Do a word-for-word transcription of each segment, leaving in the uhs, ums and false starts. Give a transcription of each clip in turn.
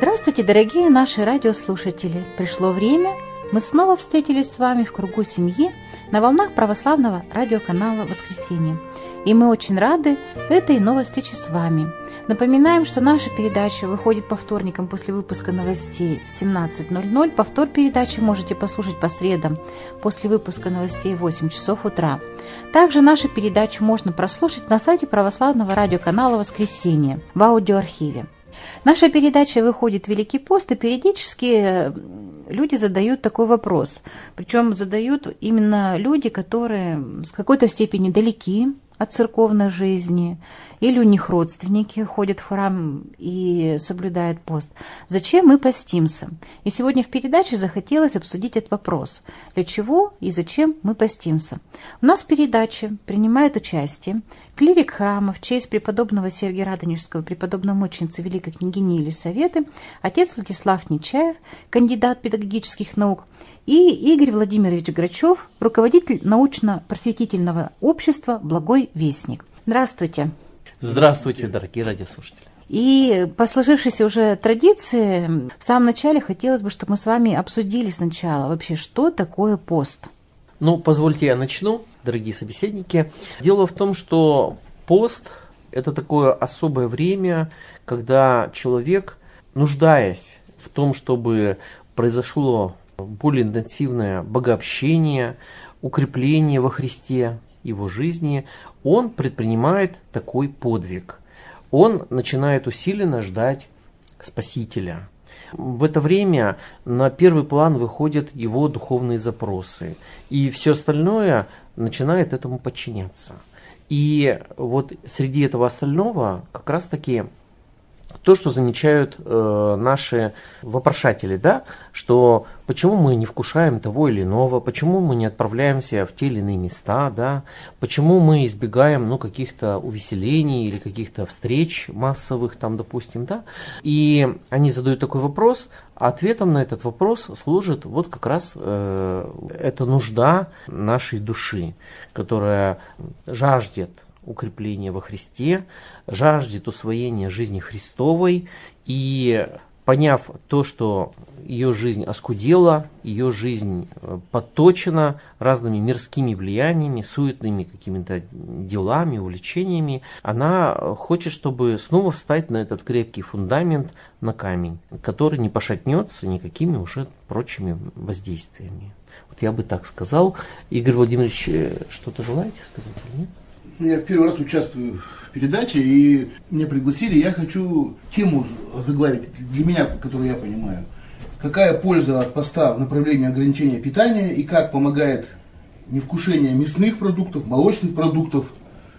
Здравствуйте, дорогие наши радиослушатели! Пришло время, мы снова встретились с вами в кругу семьи на волнах православного радиоканала «Воскресенье». И мы очень рады этой новой встрече с вами. Напоминаем, что наша передача выходит по вторникам после выпуска новостей в семнадцать ноль ноль. Повтор передачи можете послушать по средам после выпуска новостей в восемь часов утра. Также нашу передачу можно прослушать на сайте православного радиоканала «Воскресенье» в аудиоархиве. Наша передача выходит в Великий пост, и периодически люди задают такой вопрос. Причем задают именно люди, которые с какой-то степени далеки от церковной жизни, или у них родственники ходят в храм и соблюдают пост. Зачем мы постимся? И сегодня в передаче захотелось обсудить этот вопрос. Для чего и зачем мы постимся? У нас в передаче принимает участие клирик храма в честь преподобного Сергия Радонежского, преподобномученицы Великой княгини Елисаветы, отец Владислав Нечаев, кандидат педагогических наук, и Игорь Владимирович Грачев, руководитель научно-просветительного общества «Благой вестник». Здравствуйте. Здравствуйте, дорогие радиослушатели. И по сложившейся уже традиции, в самом начале хотелось бы, чтобы мы с вами обсудили сначала вообще, что такое пост. Ну, позвольте я начну, дорогие собеседники. Дело в том, что пост – это такое особое время, когда человек, нуждаясь в том, чтобы произошло более интенсивное богообщение, укрепление во Христе его жизни, он предпринимает такой подвиг. Он начинает усиленно ждать Спасителя. В это время на первый план выходят его духовные запросы, и все остальное начинает этому подчиняться. И вот среди этого остального как раз-таки то, что замечают э, наши вопрошатели, да, что почему мы не вкушаем того или иного, почему мы не отправляемся в те или иные места, да, почему мы избегаем, ну, каких-то увеселений или каких-то встреч массовых, там, допустим, да, и они задают такой вопрос, а ответом на этот вопрос служит вот как раз э, эта нужда нашей души, которая жаждет укрепление во Христе, жаждет усвоения жизни Христовой, и поняв то, что ее жизнь оскудела, ее жизнь подточена разными мирскими влияниями, суетными какими-то делами, увлечениями, она хочет, чтобы снова встать на этот крепкий фундамент, на камень, который не пошатнется никакими уже прочими воздействиями. Вот я бы так сказал. Игорь Владимирович, что-то желаете сказать или нет? Я первый раз участвую в передаче, и меня пригласили, я хочу тему заглавить для меня, которую я понимаю. Какая польза от поста в направлении ограничения питания и как помогает невкушение мясных продуктов, молочных продуктов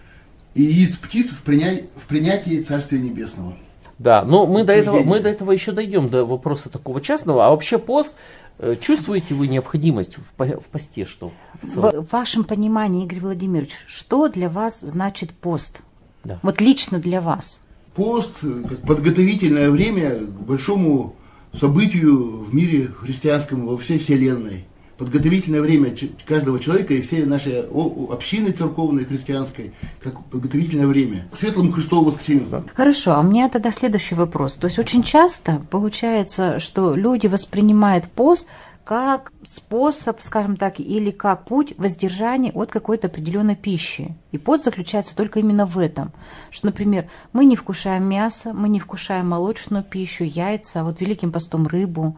и яиц птиц в, приня... в принятии Царствия Небесного. Да, но мы до, этого, мы до этого еще дойдем, до вопроса такого частного. А вообще пост, чувствуете вы необходимость в, в посте, что в целом? В вашем понимании, Игорь Владимирович, что для вас значит пост? Да. Вот лично для вас. Пост как подготовительное время к большому событию в мире христианском, во всей вселенной. Подготовительное время каждого человека и всей нашей общины церковной христианской, как подготовительное время к светлому Христову воскресению. Хорошо, а у меня тогда следующий вопрос. То есть очень часто получается, что люди воспринимают пост как способ, скажем так, или как путь воздержания от какой-то определенной пищи. И пост заключается только именно в этом. Что, например, мы не вкушаем мясо, мы не вкушаем молочную пищу, яйца, а вот Великим постом рыбу.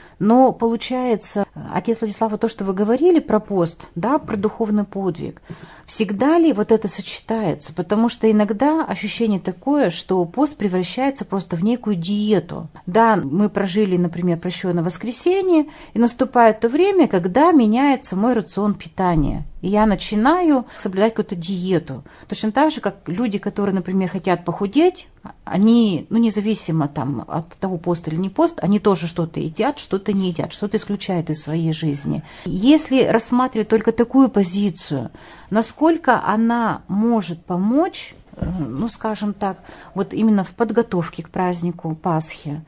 Но получается, отец Владислав, то, что вы говорили про пост, да, про духовный подвиг, всегда ли вот это сочетается? Потому что иногда ощущение такое, что пост превращается просто в некую диету. Да, мы прожили, например, прощенное воскресенье, и наступает то время, когда меняется мой рацион питания. И я начинаю соблюдать какую-то диету. Точно так же, как люди, которые, например, хотят похудеть, они, ну, независимо там, от того, пост или не пост, они тоже что-то едят, что-то не едят, что-то исключают из своей жизни. Если рассматривать только такую позицию, насколько она может помочь, ну, скажем так, вот именно в подготовке к празднику Пасхи,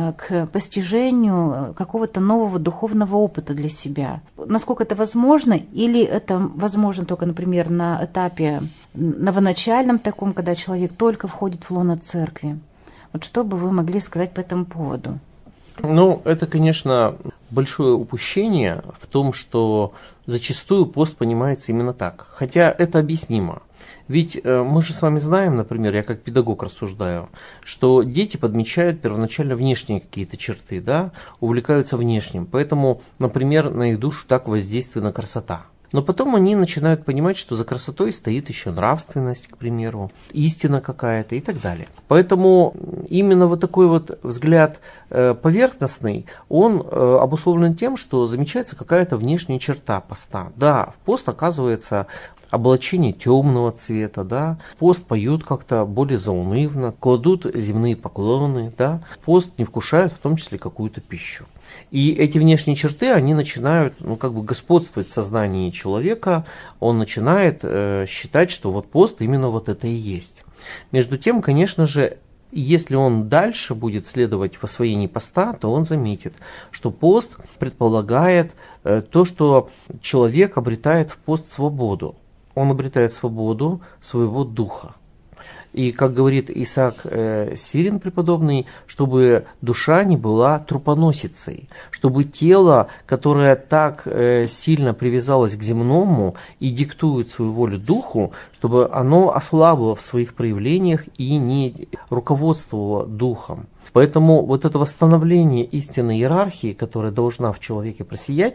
к постижению какого-то нового духовного опыта для себя. Насколько это возможно, или это возможно только, например, на этапе новоначальном таком, когда человек только входит в лоно церкви. Вот что бы вы могли сказать по этому поводу? Ну, это, конечно, большое упущение в том, что зачастую пост понимается именно так. Хотя это объяснимо. Ведь э, мы же с вами знаем, например, я как педагог рассуждаю, что дети подмечают первоначально внешние какие-то черты, да, увлекаются внешним. Поэтому, например, на их душу так воздействует красота. Но потом они начинают понимать, что за красотой стоит еще нравственность, к примеру, истина какая-то и так далее. Поэтому именно вот такой вот взгляд э, поверхностный, он э, обусловлен тем, что замечается какая-то внешняя черта поста. Да, в пост оказывается облачение темного цвета, да, в пост поют как-то более заунывно, кладут земные поклоны, да, в пост не вкушают в том числе какую-то пищу. И эти внешние черты, они начинают, ну, как бы господствовать в сознании человека, он начинает э, считать, что вот пост именно вот это и есть. Между тем, конечно же, если он дальше будет следовать в освоении поста, то он заметит, что пост предполагает э, то, что человек обретает в пост свободу. Он обретает свободу своего духа. И, как говорит Исаак э, Сирин преподобный, чтобы душа не была трупоносицей, чтобы тело, которое так э, сильно привязалось к земному и диктует свою волю духу, чтобы оно ослабло в своих проявлениях и не руководствовало духом. Поэтому вот это восстановление истинной иерархии, которая должна в человеке просиять,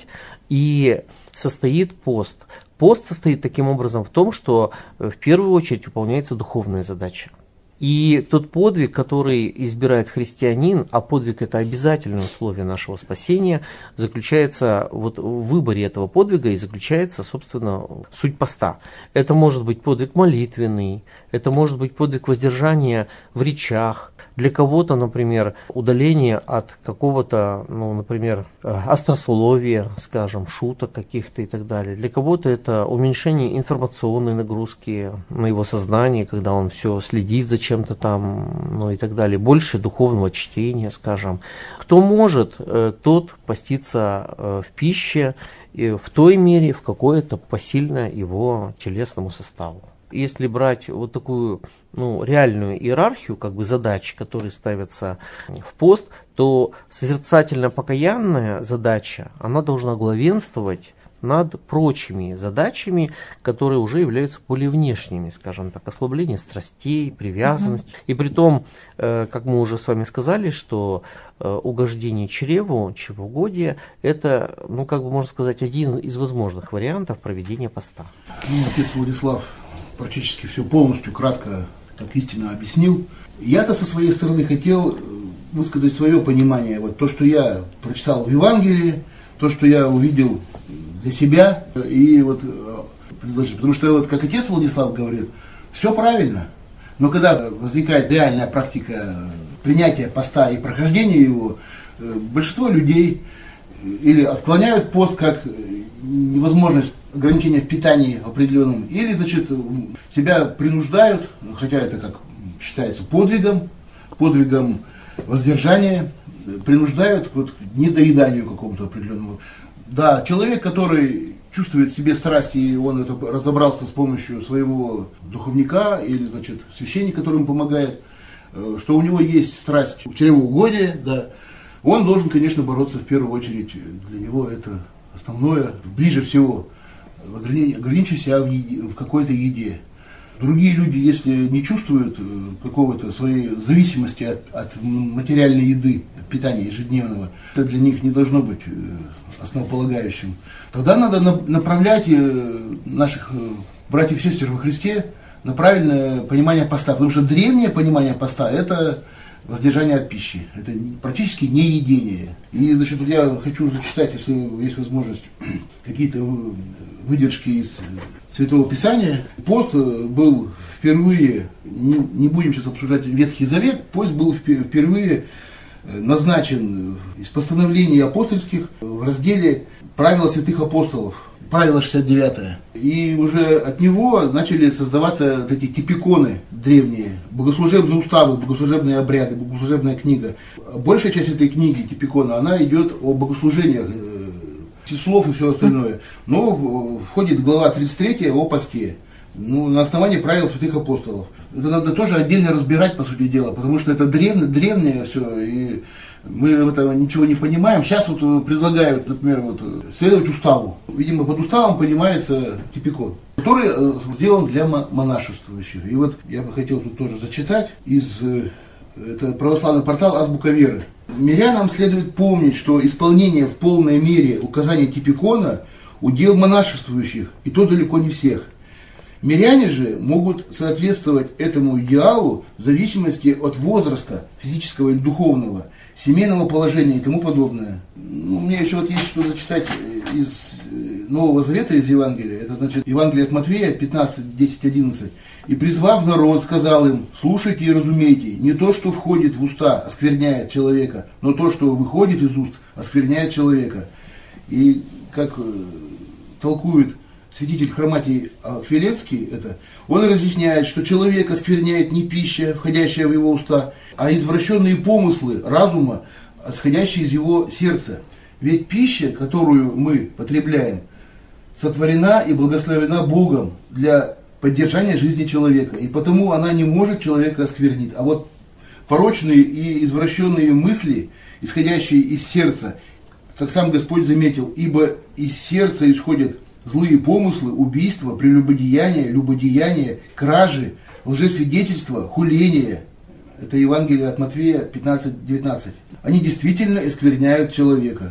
и состоит пост. Пост состоит таким образом в том, что в первую очередь выполняется духовная задача. И тот подвиг, который избирает христианин, а подвиг это обязательное условие нашего спасения, заключается вот в выборе этого подвига и заключается, собственно, суть поста. Это может быть подвиг молитвенный, это может быть подвиг воздержания в речах. Для кого-то, например, удаление от какого-то, ну, например, острословия, скажем, шуток каких-то и так далее. Для кого-то это уменьшение информационной нагрузки на его сознание, когда он все следит за чем-то там, ну и так далее. Больше духовного чтения, скажем. Кто может, тот постится в пище в той мере, в какой это посильно его телесному составу. Если брать вот такую, ну, реальную иерархию, как бы задач, которые ставятся в пост, то созерцательно-покаянная задача, она должна главенствовать над прочими задачами, которые уже являются более внешними, скажем так, ослабление страстей, привязанность. Mm-hmm. И при том, э, как мы уже с вами сказали, что э, угождение чреву, чревоугодие, это, ну, как бы можно сказать, один из возможных вариантов проведения поста. Ну, отец Владислав практически все полностью, кратко, как истинно объяснил. Я-то со своей стороны хотел высказать свое понимание. Вот то, что я прочитал в Евангелии, то, что я увидел для себя, и вот предложить. Потому что, вот, как отец Владислав говорит, все правильно. Но когда возникает реальная практика принятия поста и прохождения его, большинство людей или отклоняют пост как невозможность ограничения в питании определенном, или, значит, себя принуждают, хотя это как считается подвигом, подвигом воздержания, принуждают вот, к недоеданию какому-то определенному. Да, человек, который чувствует в себе страсть, и он это разобрался с помощью своего духовника или, значит, священника, который ему помогает, что у него есть страсть к чревоугодию, да, он должен, конечно, бороться в первую очередь. Для него это основное, ближе всего, ограничить себя в, еде, в какой-то еде. Другие люди, если не чувствуют какого-то своей зависимости от, от материальной еды, питания ежедневного, это для них не должно быть основополагающим. Тогда надо направлять наших братьев и сестер во Христе на правильное понимание поста. Потому что древнее понимание поста – это воздержание от пищи. Это практически не едение. И, значит, я хочу зачитать, если есть возможность, какие-то выдержки из Святого Писания. Пост был впервые, не, не будем сейчас обсуждать Ветхий Завет, пост был впервые назначен из постановлений апостольских в разделе «Правила святых апостолов», правило шестьдесят девятое. И уже от него начали создаваться вот эти типиконы древние, богослужебные уставы, богослужебные обряды, богослужебная книга. Большая часть этой книги, типикона, она идет о богослужениях, слов и все остальное. Но входит глава тридцать три о посте. Ну, на основании правил святых апостолов. Это надо тоже отдельно разбирать, по сути дела, потому что это древнее, древнее все, и мы в этом ничего не понимаем. Сейчас вот предлагают, например, вот, следовать уставу. Видимо, под уставом понимается типикон, который сделан для монашествующих. И вот я бы хотел тут тоже зачитать из это православный портал «Азбука веры». Мирянам следует помнить, что исполнение в полной мере указаний типикона удел монашествующих, и то далеко не всех. Миряне же могут соответствовать этому идеалу в зависимости от возраста, физического или духовного, семейного положения и тому подобное. Ну, у меня еще вот есть что зачитать из Нового Завета, из Евангелия. Это значит Евангелие от Матфея пятнадцать, десять, одиннадцать. «И призвав народ, сказал им: слушайте и разумейте, не то, что входит в уста, оскверняет человека, но то, что выходит из уст, оскверняет человека». И как толкует святитель Хроматий Хвилецкий, это, он разъясняет, что человек оскверняет не пища, входящая в его уста, а извращенные помыслы разума, исходящие из его сердца. Ведь пища, которую мы потребляем, сотворена и благословена Богом для поддержания жизни человека, и потому она не может человека осквернить. А вот порочные и извращенные мысли, исходящие из сердца, как сам Господь заметил, ибо из сердца исходят злые помыслы, убийства, прелюбодеяния, любодеяния, кражи, лжесвидетельства, хуления. Это Евангелие от Матфея пятнадцать, девятнадцать. Они действительно оскверняют человека.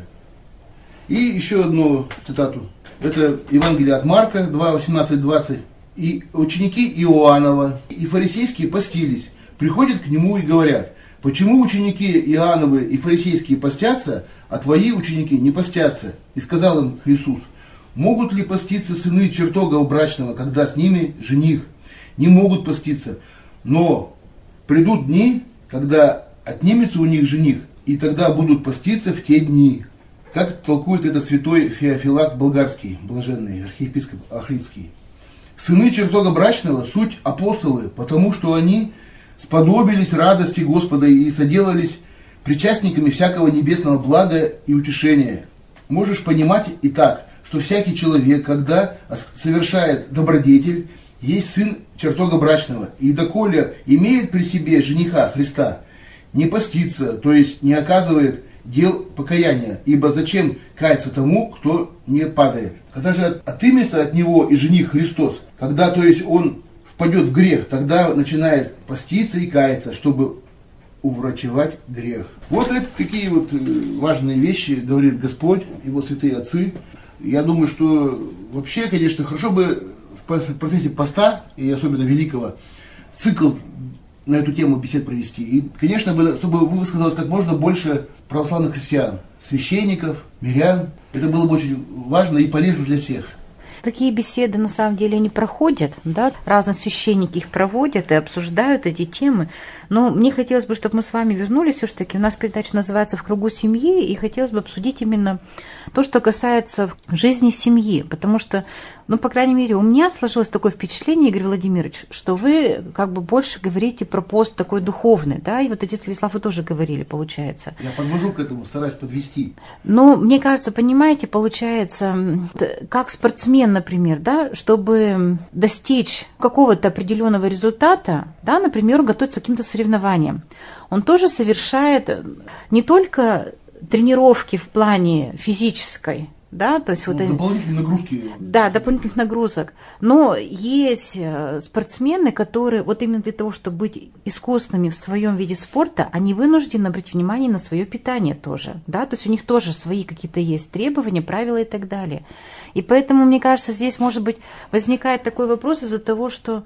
И еще одну цитату. Это Евангелие от Марка два, восемнадцать, двадцать. «И ученики Иоаннова и фарисейские постились, приходят к нему и говорят: почему ученики Иоанновы и фарисейские постятся, а твои ученики не постятся? И сказал им Иисус: могут ли поститься сыны чертогов брачного, когда с ними жених? Не могут поститься, но придут дни, когда отнимется у них жених, и тогда будут поститься в те дни». Как толкует это святой Феофилакт Болгарский, блаженный архиепископ Ахридский. «Сыны чертога брачного суть апостолы, потому что они сподобились радости Господа и соделались причастниками всякого небесного блага и утешения. Можешь понимать и так, что всякий человек, когда совершает добродетель, есть сын чертога брачного, и доколе имеет при себе жениха Христа, не постится, то есть не оказывает дел покаяния, ибо зачем каяться тому, кто не падает? Когда же отымется от него и жених Христос, когда, то есть, он впадет в грех, тогда начинает поститься и каяться, чтобы уврачевать грех. Вот это такие вот важные вещи, говорит Господь, его святые отцы. Я думаю, что вообще, конечно, хорошо бы в процессе поста, и особенно великого, цикл на эту тему бесед провести. И, конечно, чтобы высказалось как можно больше православных христиан, священников, мирян. Это было бы очень важно и полезно для всех. Такие беседы на самом деле не проходят, да? Разные священники их проводят и обсуждают эти темы. Но мне хотелось бы, чтобы мы с вами вернулись все-таки. У нас передача называется «В кругу семьи», и хотелось бы обсудить именно то, что касается жизни семьи. Потому что, ну, по крайней мере, у меня сложилось такое впечатление, Игорь Владимирович, что вы как бы больше говорите про пост такой духовный, да? И вот отец Владислав, вы тоже говорили, получается. Я подвожу к этому, стараюсь подвести. Ну, мне кажется, понимаете, получается, как спортсмен, например, да, чтобы достичь какого-то определенного результата, да, например, он готовится к каким-то соревнованиям, он тоже совершает не только тренировки в плане физической, да, то есть ну, вот дополнительные нагрузки. Да, дополнительных нагрузок. Но есть спортсмены, которые вот именно для того, чтобы быть искусными в своем виде спорта, они вынуждены обратить внимание на свое питание тоже, да, то есть у них тоже свои какие-то есть требования, правила и так далее. И поэтому, мне кажется, здесь, может быть, возникает такой вопрос из-за того, что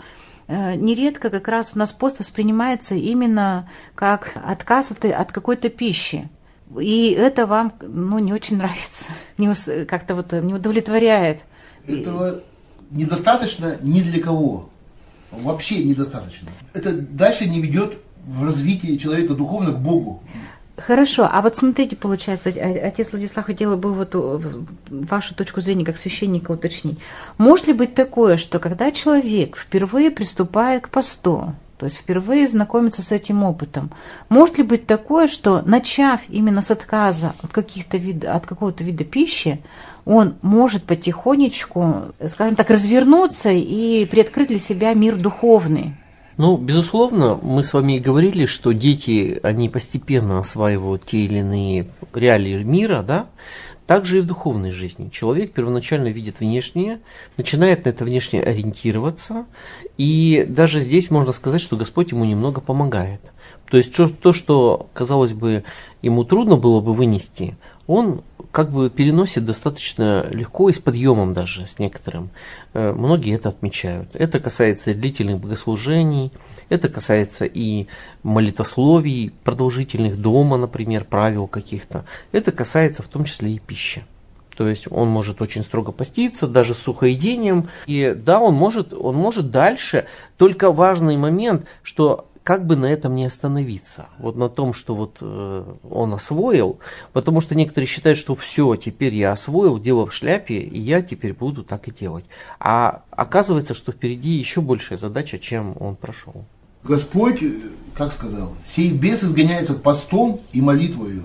нередко как раз у нас пост воспринимается именно как отказ от, от какой-то пищи. И это вам, ну, не очень нравится, не, как-то вот не удовлетворяет. Этого недостаточно ни для кого. Вообще недостаточно. Это дальше не ведет в развитии человека духовно к Богу. Хорошо, а вот смотрите, получается, отец Владислав, хотела бы вот вашу точку зрения как священника уточнить. Может ли быть такое, что когда человек впервые приступает к посту, то есть впервые знакомиться с этим опытом. Может ли быть такое, что начав именно с отказа от, каких-то вид, от какого-то вида пищи, он может потихонечку, скажем так, развернуться и приоткрыть для себя мир духовный? Ну, безусловно, мы с вами и говорили, что дети, они постепенно осваивают те или иные реалии мира, да? Также и в духовной жизни. Человек первоначально видит внешнее, начинает на это внешнее ориентироваться, и даже здесь можно сказать, что Господь ему немного помогает. То есть то, что, казалось бы, ему трудно было бы вынести, он как бы переносит достаточно легко и с подъемом даже, с некоторым. Многие это отмечают. Это касается длительных богослужений, это касается и молитословий продолжительных дома, например, правил каких-то. Это касается в том числе и пищи. То есть он может очень строго поститься, даже с сухоедением. И да, он может, он может дальше, только важный момент, что как бы на этом не остановиться, вот на том, что вот э, он освоил, потому что некоторые считают, что все, теперь я освоил, дело в шляпе, и я теперь буду так и делать. А оказывается, что впереди еще большая задача, чем он прошел. Господь, как сказал, сей бес изгоняется постом и молитвою.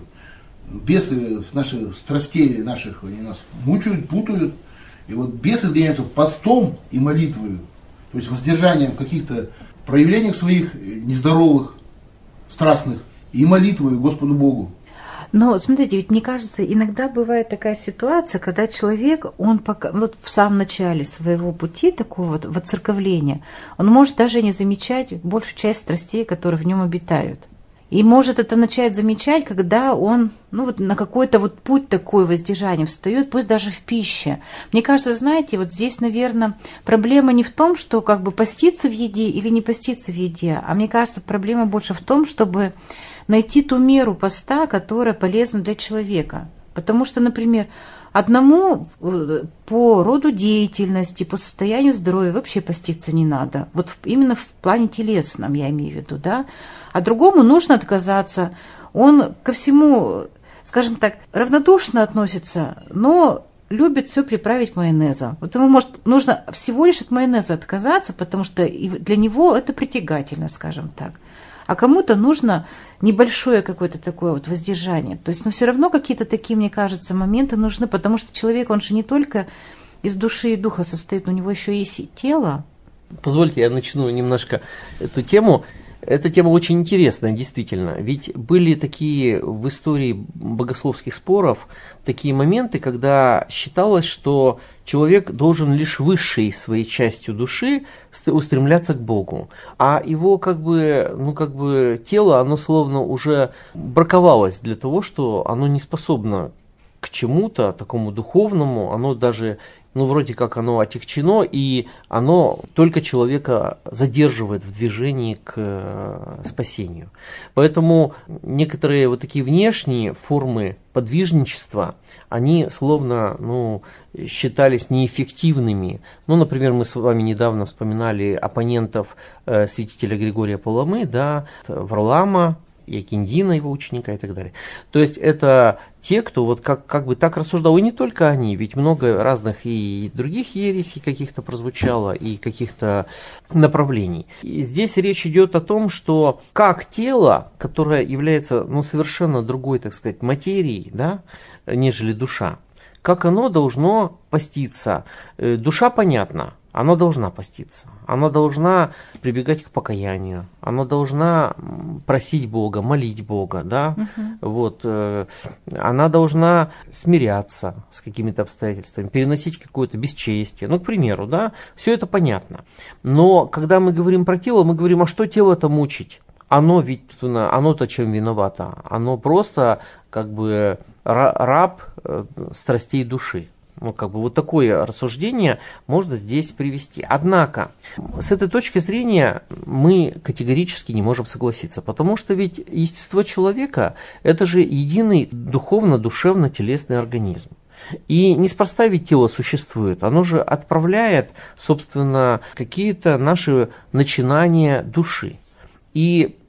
Бесы наши страстей наших, они нас мучают, путают. И вот бес изгоняется постом и молитвою, то есть воздержанием каких-то проявлениях своих нездоровых, страстных, и молитвою Господу Богу. Но смотрите, ведь мне кажется, иногда бывает такая ситуация, когда человек, он пока, вот в самом начале своего пути такого вот воцерковления, он может даже не замечать большую часть страстей, которые в нем обитают. И может это начать замечать, когда он ну, вот на какой-то вот путь такой воздержания встает, пусть даже в пище. Мне кажется, знаете, вот здесь, наверное, проблема не в том, что как бы поститься в еде или не поститься в еде, а мне кажется, проблема больше в том, чтобы найти ту меру поста, которая полезна для человека. Потому что, например, одному по роду деятельности, по состоянию здоровья вообще поститься не надо. Вот именно в плане телесном, я имею в виду, да. А другому нужно отказаться. Он ко всему, скажем так, равнодушно относится, но любит все приправить майонезом. Вот ему, может, нужно всего лишь от майонеза отказаться, потому что для него это притягательно, скажем так. А кому-то нужно небольшое какое-то такое вот воздержание. То есть, но все равно какие-то такие, мне кажется, моменты нужны, потому что человек, он же не только из души и духа состоит, у него еще есть и тело. Позвольте, я начну немножко эту тему. Эта тема очень интересная, действительно. Ведь были такие в истории богословских споров такие моменты, когда считалось, что человек должен лишь высшей своей частью души устремляться к Богу, а его как бы, ну, как бы тело, оно словно уже браковалось для того, что оно не способно к чему-то такому духовному, оно даже, ну, вроде как оно отягчено, и оно только человека задерживает в движении к спасению. Поэтому некоторые вот такие внешние формы подвижничества, они словно, ну, считались неэффективными. Ну, например, мы с вами недавно вспоминали оппонентов э, святителя Григория Паламы, да, Варлаама, Якиндина, его ученика и так далее. То есть это те, кто вот как, как бы так рассуждал, и не только они, ведь много разных и других ересей каких-то прозвучало, и каких-то направлений. И здесь речь идет о том, что как тело, которое является, ну, совершенно другой, так сказать, материей, да, нежели душа, как оно должно поститься. Душа, понятно, она должна поститься, она должна прибегать к покаянию, она должна просить Бога, молить Бога, да, угу. Вот, э, она должна смиряться с какими-то обстоятельствами, переносить какое-то бесчестие, ну, к примеру, да, все это понятно. Но когда мы говорим про тело, мы говорим, а что тело-то мучить? Оно ведь, оно-то чем виновато? Оно просто как бы раб страстей души. Ну, как бы вот такое рассуждение можно здесь привести. Однако, с этой точки зрения мы категорически не можем согласиться, потому что ведь естество человека – это же единый духовно-душевно-телесный организм. И неспроста ведь тело существует, оно же отправляет, собственно, какие-то наши начинания души. И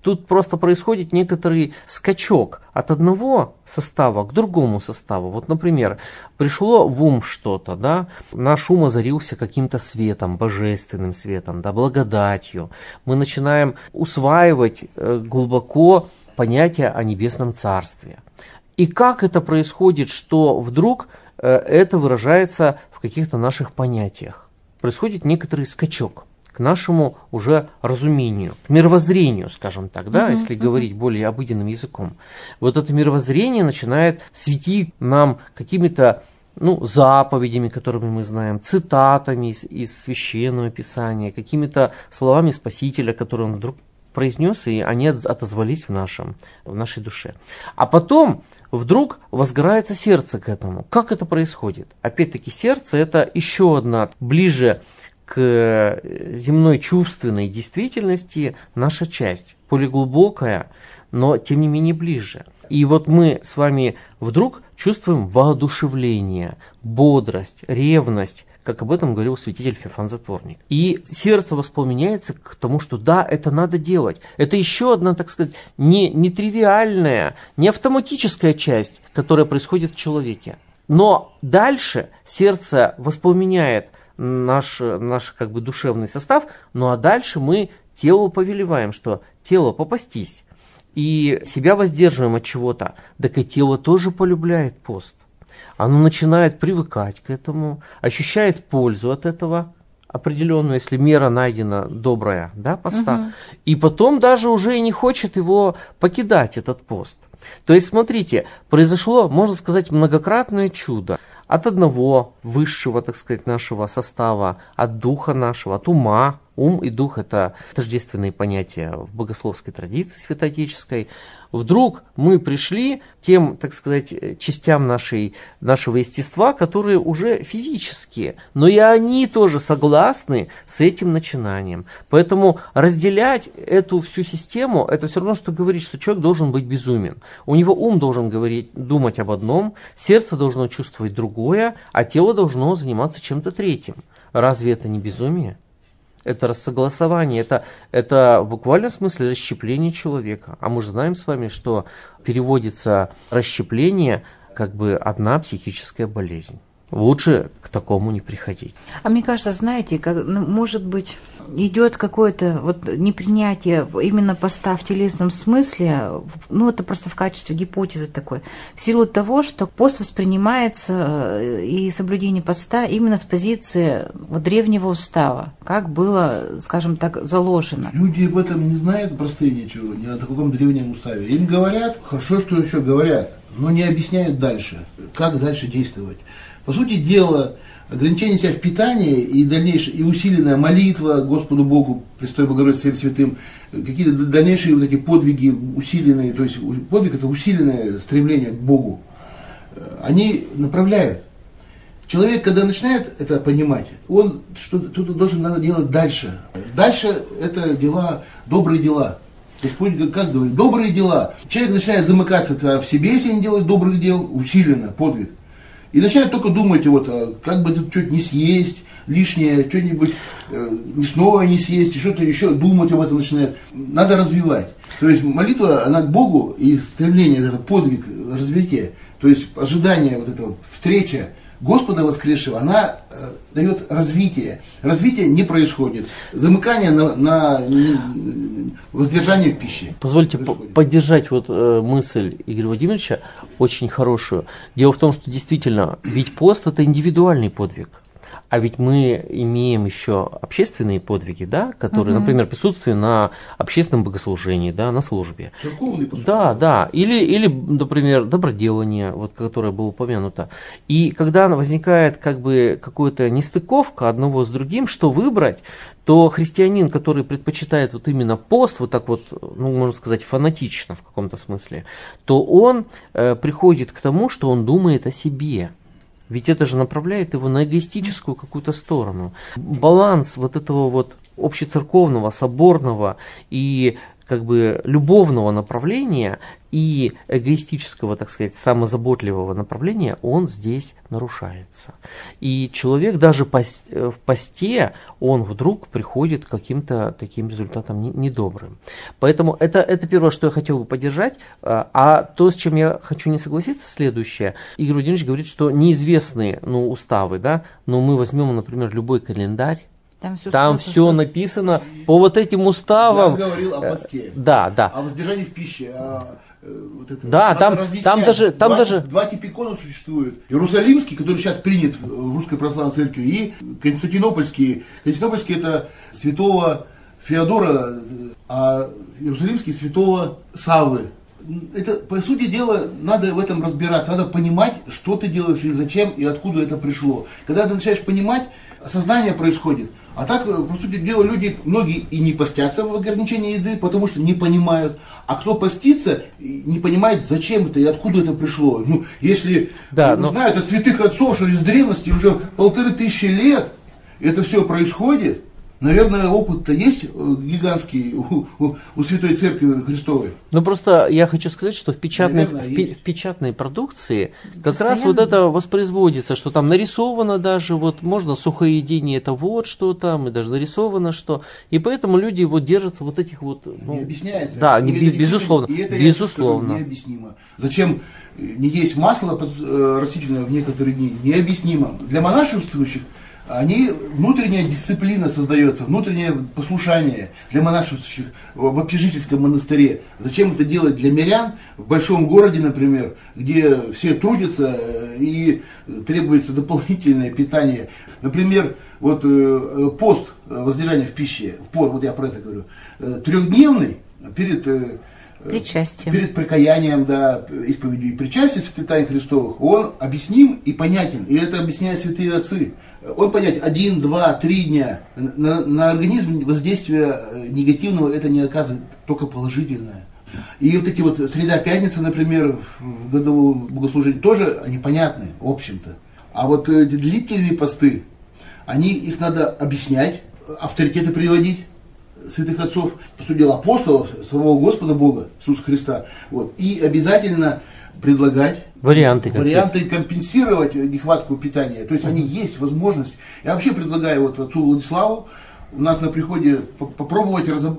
тут просто происходит некоторый скачок от одного состава к другому составу. Вот, например, пришло в ум что-то, да, наш ум озарился каким-то светом, божественным светом, да, благодатью. Мы начинаем усваивать глубоко понятие о небесном царстве. И как это происходит, что вдруг это выражается в каких-то наших понятиях? Происходит некоторый скачок к нашему уже разумению, к мировоззрению, скажем так, да, uh-huh, если uh-huh. говорить более обыденным языком. Вот это мировоззрение начинает светить нам какими-то, ну, заповедями, которыми мы знаем, цитатами из, из Священного Писания, какими-то словами Спасителя, которые он вдруг произнес, и они отозвались в, нашем, в нашей душе. А потом вдруг возгорается сердце к этому. Как это происходит? Опять-таки сердце – это еще одна, ближе к земной чувственной действительности наша часть, более глубокая, но тем не менее ближе. И вот мы с вами вдруг чувствуем воодушевление, бодрость, ревность, как об этом говорил святитель Феофан Затворник. И сердце воспламеняется к тому, что да, это надо делать. Это еще одна, так сказать, не, не тривиальная, не автоматическая часть, которая происходит в человеке. Но дальше сердце воспламеняет наш, наш как бы душевный состав, ну а дальше мы телу повелеваем, что тело попастись, и себя воздерживаем от чего-то, так и тело тоже полюбляет пост. Оно начинает привыкать к этому, ощущает пользу от этого определенную, если мера найдена добрая, да, поста, угу. и потом даже уже и не хочет его покидать, этот пост. То есть, смотрите, произошло, можно сказать, многократное чудо. От одного высшего, так сказать, нашего состава, от духа нашего, от ума. Ум и дух – это тождественные понятия в богословской традиции святоотеческой. Вдруг мы пришли к тем, так сказать, частям нашей, нашего естества, которые уже физические, но и они тоже согласны с этим начинанием. Поэтому разделять эту всю систему – это все равно, что говорить, что человек должен быть безумен. У него ум должен говорить, думать об одном, сердце должно чувствовать другое, а тело должно заниматься чем-то третьим. Разве это не безумие? Это рассогласование, это, это в буквальном смысле расщепление человека. А мы же знаем с вами, что переводится расщепление как бы одна психическая болезнь. Лучше к такому не приходить. А мне кажется, знаете, как, ну, может быть, идет какое-то вот непринятие именно поста в телесном смысле, ну, это просто в качестве гипотезы такой, в силу того, что пост воспринимается и соблюдение поста именно с позиции вот древнего устава, как было, скажем так, заложено. Люди об этом не знают простые ничего, не о таком древнем уставе. Им говорят, хорошо, что еще говорят, но не объясняют дальше, как дальше действовать. По сути дела, ограничение себя в питании и дальнейшая и усиленная молитва Господу Богу, Престой Богородице всем святым, какие-то дальнейшие вот эти подвиги усиленные, то есть подвиг это усиленное стремление к Богу, они направляют. Человек, когда начинает это понимать, он что-то должен надо делать дальше. Дальше это дела, добрые дела. Господь как говорит, добрые дела. Человек начинает замыкаться в себе, если не делает добрых дел, усиленно, подвиг. И начинает только думать, вот, как бы тут что-то не съесть, лишнее, что-нибудь э, мясное не съесть, и что-то еще думать об этом начинает. Надо развивать. То есть молитва, она к Богу, и стремление, этот подвиг, развитие, то есть ожидание вот этого, встреча Господа воскресшего, она э, дает развитие. Развитие не происходит. Замыкание на, на воздержание в пище. Позвольте по- поддержать вот, э, мысль Игоря Владимировича, очень хорошую. Дело в том, что действительно, ведь пост – это индивидуальный подвиг. А ведь мы имеем еще общественные подвиги, да, которые, угу. например, присутствие на общественном богослужении, да, на службе. Церковный посуд. Да, да. Или, или, например, доброделание, вот, которое было упомянуто. И когда возникает как бы какая-то нестыковка одного с другим, что выбрать, то христианин, который предпочитает вот именно пост, вот так вот, ну, можно сказать, фанатично в каком-то смысле, то он э, приходит к тому, что он думает о себе. Ведь это же направляет его на эгоистическую какую-то сторону. Баланс вот этого вот общецерковного, соборного и как бы любовного направления и эгоистического, так сказать, самозаботливого направления, он здесь нарушается. И человек даже в посте, он вдруг приходит к каким-то таким результатам недобрым. Поэтому это, это первое, что я хотел бы поддержать. А то, с чем я хочу не согласиться, следующее. Игорь Владимирович говорит, что неизвестные, ну, уставы, да, но мы возьмем, например, любой календарь, Там все, Там все написано по вот этим уставам. Я говорил о посте. Да, да. О воздержании в пище. О, вот это. Да, там, там даже... Там два, даже... два типикона существуют. Иерусалимский, который сейчас принят в Русской Православной Церкви, и Константинопольский. Константинопольский это святого Феодора, а Иерусалимский святого Саввы. Это, по сути дела, надо в этом разбираться, надо понимать, что ты делаешь и зачем, и откуда это пришло. Когда ты начинаешь понимать, осознание происходит. А так, по сути дела, люди, многие и не постятся в ограничении еды, потому что не понимают. А кто постится, не понимает, зачем это и откуда это пришло. Ну, если, да, но... но... знают от святых отцов, что из древности уже полторы тысячи лет это все происходит, наверное, опыт-то есть гигантский у, у, у Святой Церкви Христовой. Ну просто я хочу сказать, что в печатной, наверное, в, пи, в печатной продукции как Постоянно. раз вот это воспроизводится, что там нарисовано даже, вот можно сухоедение, это вот что там, и даже нарисовано что. И поэтому люди вот держатся вот этих вот... Ну, не объясняется. Да, не, и безусловно. И это, безусловно. Скажу, необъяснимо. Зачем не есть масло растительное в некоторые дни? Необъяснимо. Для монашествующих они, внутренняя дисциплина создается, внутреннее послушание для монашествующих в общежитийском монастыре. Зачем это делать для мирян в большом городе, например, где все трудятся и требуется дополнительное питание. Например, вот пост воздержания в пище, вот я про это говорю, трехдневный перед... Причастием. Перед прикаянием, да, исповедью и причастием святых тайн Христовых, он объясним и понятен. И это объясняют святые отцы. Он понятен один, два, три дня. На, на организм воздействия негативного это не оказывает, только положительное. И вот эти вот среда-пятница, например, в годовом богослужении, тоже они понятны, в общем-то. А вот эти длительные посты, они, их надо объяснять, авторитеты приводить. Святых отцов, по сути дела, апостолов, самого Господа Бога, Иисуса Христа. Вот. И обязательно предлагать варианты, варианты компенсировать нехватку питания. То есть они есть возможность. Я вообще предлагаю вот отцу Владиславу у нас на приходе попробовать разоб...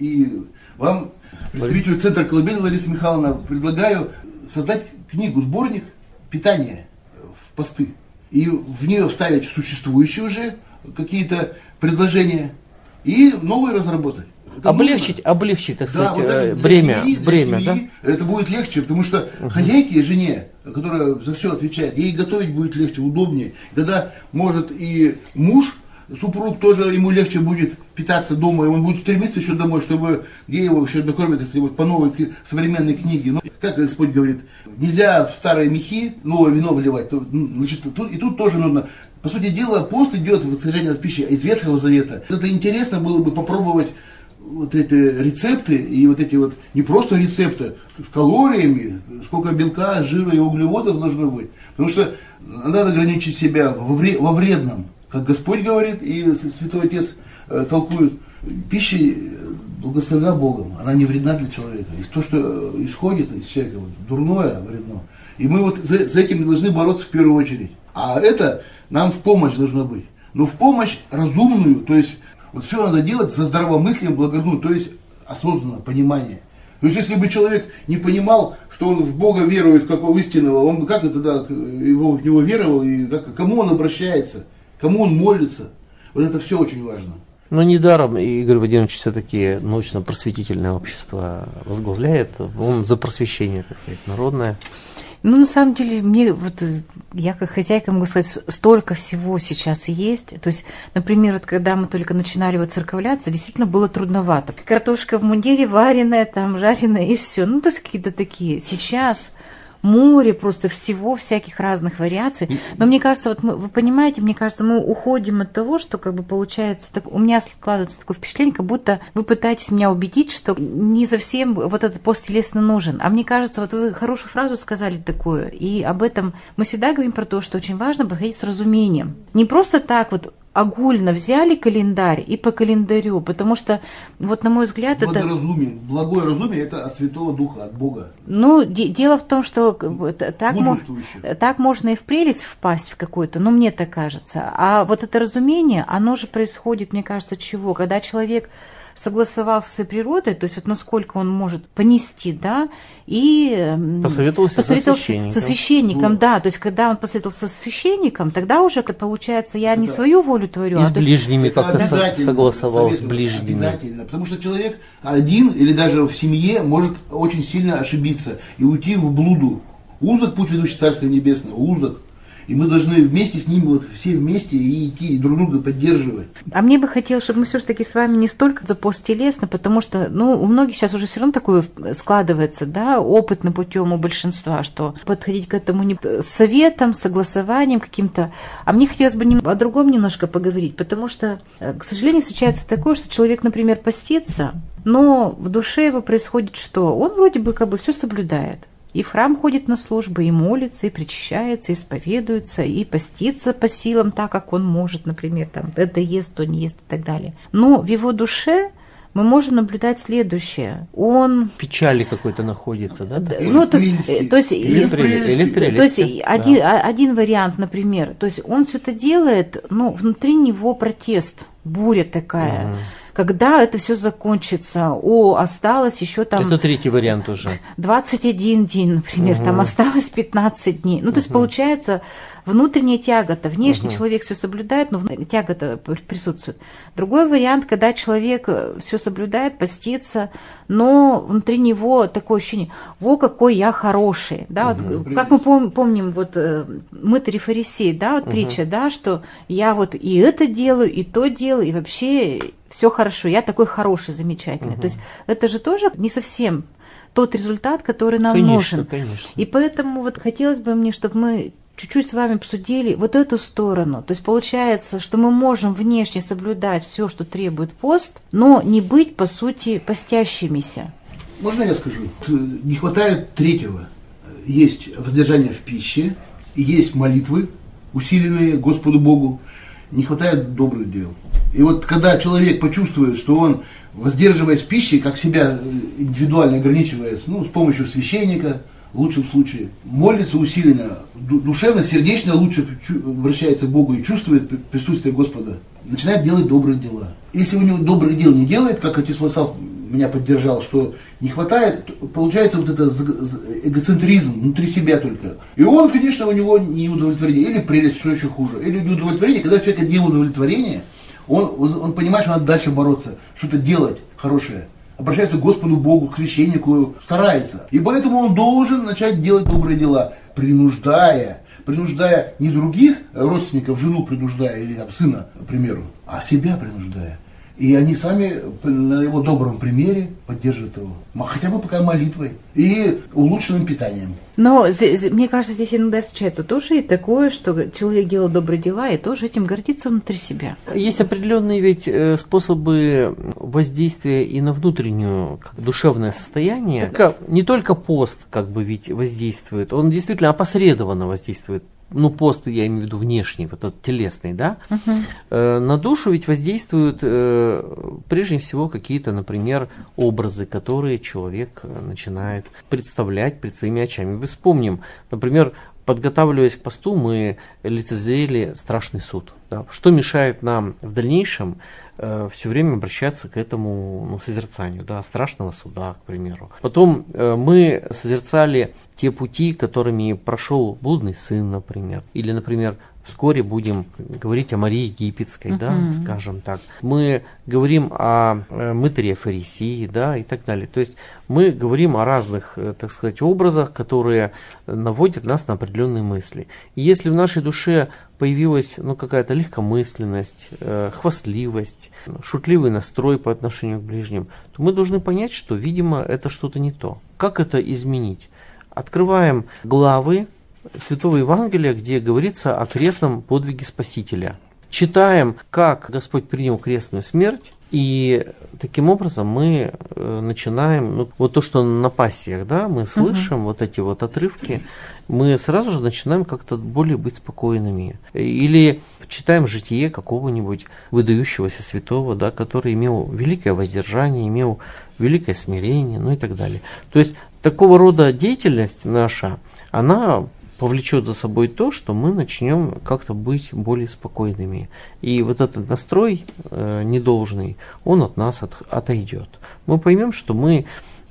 и вам, представителю Центра Колыбели Ларисы Михайловны, предлагаю создать книгу, сборник питания в посты. И в нее вставить существующие уже какие-то предложения. И новые разработать. Это облегчить, нужно. облегчить, так сказать, да, вот бремя. Семьи, бремя семьи, да? Это будет легче, потому что uh-huh. хозяйке, жене, которая за все отвечает, ей готовить будет легче, удобнее. Тогда может и муж, супруг тоже ему легче будет питаться дома, и он будет стремиться еще домой, чтобы где его еще докормят, если вот по новой современной книге. Ну, как Господь говорит, нельзя в старые мехи новое вино вливать. То, значит, тут, и тут тоже нужно. По сути дела, пост идет в содержание от пищи из Ветхого Завета. Это интересно было бы попробовать вот эти рецепты, и вот эти вот, не просто рецепты, с калориями, сколько белка, жира и углеводов должно быть. Потому что надо ограничить себя во, вре, во вредном, как Господь говорит, и Святой Отец э, толкует. Пища благословена Богом, она не вредна для человека. И то, что исходит из человека, вот, дурное, вредно. И мы вот за, за этим должны бороться в первую очередь. А это нам в помощь должно быть. Но в помощь разумную, то есть вот все надо делать со здравомыслием, благоразумно, то есть осознанно, понимание. То есть если бы человек не понимал, что он в Бога верует, как в истинного, он бы как это тогда его, в него веровал, и как, кому он обращается, кому он молится. Вот это все очень важно. Но недаром Игорь Владимирович все-таки научно-просветительное общество возглавляет. Он за просвещение, так сказать, народное. Ну, на самом деле, мне вот я как хозяйка могу сказать, столько всего сейчас есть. То есть, например, вот когда мы только начинали воцерковляться, действительно было трудновато. Картошка в мундире вареная, там жареная и все. Ну, то есть какие-то такие. Сейчас море просто всего, всяких разных вариаций. Но мне кажется, вот мы, вы понимаете, мне кажется, мы уходим от того, что как бы получается, так, у меня складывается такое впечатление, как будто вы пытаетесь меня убедить, что не совсем вот этот пост телесно нужен. А мне кажется, вот вы хорошую фразу сказали такую, и об этом мы всегда говорим про то, что очень важно подходить с разумением. Не просто так вот огульно взяли календарь и по календарю, потому что, вот на мой взгляд, это... Благоразумие. Благое разумие – это от Святого Духа, от Бога. Ну, де- дело в том, что так, мо- так можно и в прелесть впасть в какую-то, ну, мне так кажется. А вот это разумение, оно же происходит, мне кажется, чего? Когда человек согласовал со своей природой, то есть вот насколько он может понести, да, и посоветовался, посоветовался со священником. Со священником, Вот. да, то есть когда он посоветовался со священником, тогда уже, как получается, я не Это свою волю творю, И а с то есть- ближними Это как-то со- обязательно согласовал с советоваться, ближними. Обязательно, потому что человек один или даже в семье может очень сильно ошибиться и уйти в блуду. Узок путь, ведущий в Царство Небесное, узок. И мы должны вместе с ним, вот все вместе и идти, и друг друга поддерживать. А мне бы хотелось, чтобы мы все-таки с вами не столько за пост телесно, потому что, ну, у многих сейчас уже все равно такое складывается, да, опытным путем у большинства, что подходить к этому не с советом, с согласованием каким-то. А мне хотелось бы нем- о другом немножко поговорить, потому что, э, к сожалению, встречается такое, что человек, например, постится, но в душе его происходит что? Он вроде бы как бы все соблюдает. И в храм ходит на службы, и молится, и причащается, и исповедуется, и постится по силам так, как он может, например, там, это ест, то не ест и так далее. Но в его душе мы можем наблюдать следующее. Он... В печали какой-то находится, да? Да, Или ну, в то есть, прелести. э, то есть, Или и- в прелести. Или в то прелести, есть да. один, а- один вариант, например, то есть он все это делает, но внутри него протест, буря такая. Мгм. Когда это все закончится? О, осталось еще там Это третий вариант уже. двадцать один день, например, Мгм. там осталось пятнадцать дней. Ну, то есть Мгм. получается внутренняя тягота. Внешне Мгм. человек все соблюдает, но внутренняя тягота пр- присутствует. Другой вариант, когда человек все соблюдает, постится, но внутри него такое ощущение: во, какой я хороший. Да, вот, Мгм. как мы пом- помним, вот э, мытарь и фарисей, да, вот Мгм. притча, да, что я вот и это делаю, и то делаю, и вообще все хорошо, я такой хороший, замечательный. Мгм. То есть это же тоже не совсем тот результат, который нам Конечно, нужен. конечно. И поэтому вот хотелось бы мне, чтобы мы чуть-чуть с вами обсудили вот эту сторону. То есть получается, что мы можем внешне соблюдать все, что требует пост, но не быть, по сути, постящимися. Можно я скажу? Не хватает третьего. Есть воздержание в пище, и есть молитвы, усиленные Господу Богу. Не хватает добрых дел. И вот когда человек почувствует, что он, воздерживаясь в пище, как себя индивидуально ограничиваясь, ну, с помощью священника, в лучшем случае, молится усиленно, ду- душевно, сердечно лучше чу- обращается к Богу и чувствует при- присутствие Господа, начинает делать добрые дела. Если у него добрых дел не делает, как отец Владислав меня поддержал, что не хватает, то получается вот это з- з- эгоцентризм внутри себя только. И он, конечно, у него не удовлетворение, или прелесть, что еще хуже, или неудовлетворение. Когда у человека нет удовлетворения, он, он понимает, что надо дальше бороться, что-то делать хорошее. Обращается к Господу Богу, к священнику, старается. И поэтому он должен начать делать добрые дела, принуждая, принуждая не других родственников, жену принуждая или там, сына, к примеру, а себя принуждая. И они сами на его добром примере поддерживают его. М- Хотя бы пока молитвой и улучшенным питанием. Но зе- зе- мне кажется, здесь иногда встречается тоже и такое, что человек делает добрые дела и тоже этим гордится внутри себя. Есть определенные ведь э, способы воздействия и на внутреннее как, душевное состояние. Только- не только пост как бы ведь воздействует, он действительно опосредованно воздействует. Ну, пост, я имею в виду внешний, вот этот телесный, да. Мгм. Э, на душу ведь воздействуют э, прежде всего какие-то, например, образы, которые человек э, начинает представлять перед своими очами. Мы вспомним, например, подготавливаясь к посту, мы лицезрели страшный суд. Да. Что мешает нам в дальнейшем э, все время обращаться к этому ну, созерцанию, да, страшного суда, к примеру. Потом э, мы созерцали те пути, которыми прошел блудный сын, например, или, например, вскоре будем говорить о Марии Египетской, да, Мгм. скажем так. Мы говорим о э, мытаре Фарисии, да, и так далее. То есть мы говорим о разных, э, так сказать, образах, которые наводят нас на определенные мысли. И если в нашей душе появилась ну, какая-то легкомысленность, э, хвастливость, шутливый настрой по отношению к ближним, то мы должны понять, что, видимо, это что-то не то. Как это изменить? Открываем главы Святого Евангелия, где говорится о крестном подвиге Спасителя. Читаем, как Господь принял крестную смерть, И таким образом мы начинаем, ну, вот то, что на пассиях, да, мы слышим угу. вот эти вот отрывки, мы сразу же начинаем как-то более быть спокойными. Или читаем житие какого-нибудь выдающегося святого, да, который имел великое воздержание, имел великое смирение, ну и так далее. То есть такого рода деятельность наша, она повлечет за собой то, что мы начнем как-то быть более спокойными. И вот этот настрой э, недолжный, он от нас от, отойдет. Мы поймем, что мы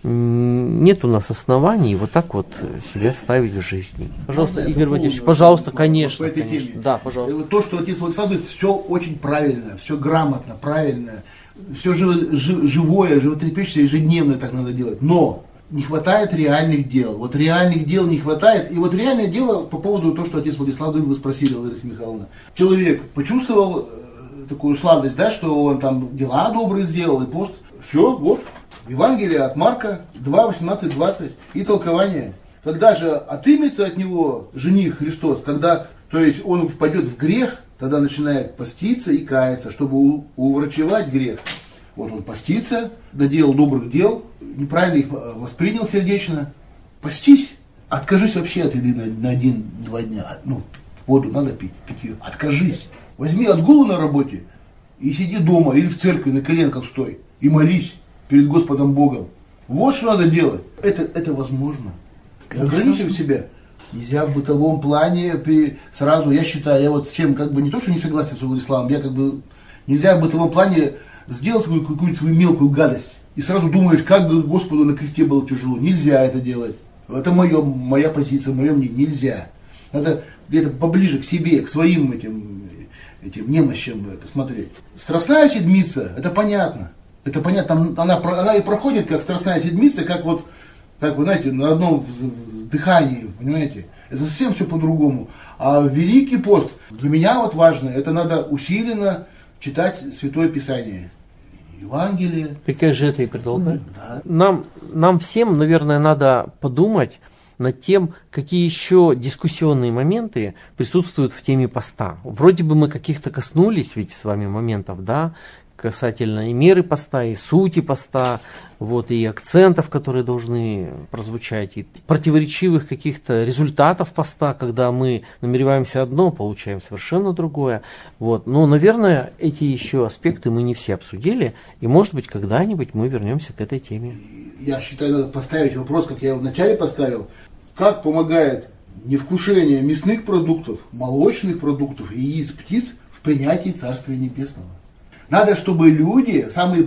нет у нас оснований вот так вот себя ставить в жизни. Пожалуйста, Игорь Владимирович, пожалуйста, конечно, по этой конечно. Теме. Да, пожалуйста. То, что отец Александр говорит, все очень правильно, все грамотно, правильно, все живое, животрепещущее, ежедневно так надо делать. Но не хватает реальных дел. Вот реальных дел не хватает. И вот реальное дело по поводу того, что отец Владислав говорит, вы спросили, Лариса Михайловна. Человек почувствовал э, такую сладость, да, что он там дела добрые сделал, и пост. Все, вот. Евангелие от Марка два, восемнадцать, двадцать. И толкование. Когда же отымется от него жених Христос, когда, то есть он впадет в грех, тогда начинает поститься и каяться, чтобы уврачевать грех. Вот он постится, наделал добрых дел, неправильно их воспринял сердечно. Постись, откажись вообще от еды на, на один-два дня. Ну, воду надо пить, пить ее. Откажись. Возьми отгул на работе и сиди дома или в церкви на коленках стой и молись перед Господом Богом. Вот что надо делать. Это, это возможно. И ограничим себя. Нельзя в бытовом плане сразу, я считаю, я вот с чем как бы не то, что не согласен с Владиславом, я как бы нельзя в бытовом плане сделать свою, какую-нибудь свою мелкую гадость. И сразу думаешь, как бы Господу на кресте было тяжело. Нельзя это делать. Это мое, моя позиция, мое мнение. Нельзя. Надо где-то поближе к себе, к своим этим, этим немощам посмотреть. Страстная седмица, это понятно. Это понятно, она, она и проходит как страстная седмица, как вот, как вы знаете, на одном дыхании, понимаете. Это совсем все по-другому. А Великий пост, для меня вот важно, это надо усиленно читать Святое Писание. Евангелие. Какая же это и предлагает? Да. Нам, нам всем, наверное, надо подумать над тем, какие еще дискуссионные моменты присутствуют в теме поста. Вроде бы мы каких-то коснулись ведь с вами моментов, да, касательно и меры поста, и сути поста, вот, и акцентов, которые должны прозвучать, и противоречивых каких-то результатов поста, когда мы намереваемся одно, получаем совершенно другое. Вот. Но, наверное, эти еще аспекты мы не все обсудили, и, может быть, когда-нибудь мы вернемся к этой теме. Я считаю, надо поставить вопрос, как я его вначале поставил, как помогает невкушение мясных продуктов, молочных продуктов и яиц птиц в принятии Царствия Небесного. Надо, чтобы люди, самые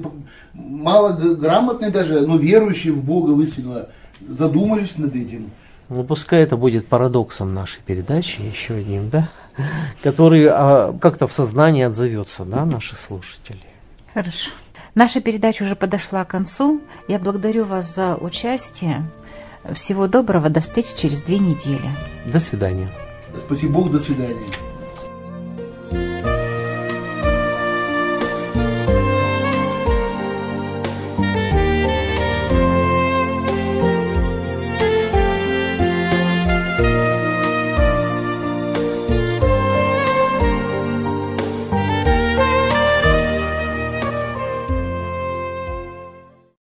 малограмотные даже, но верующие в Бога истинного, задумались над этим. Ну, пускай это будет парадоксом нашей передачи, еще одним, да, который а, как-то в сознании отзовется, да, наших слушателей. Хорошо. Наша передача уже подошла к концу. Я благодарю вас за участие. Всего доброго, до встречи через две недели. До свидания. Спасибо Богу, до свидания.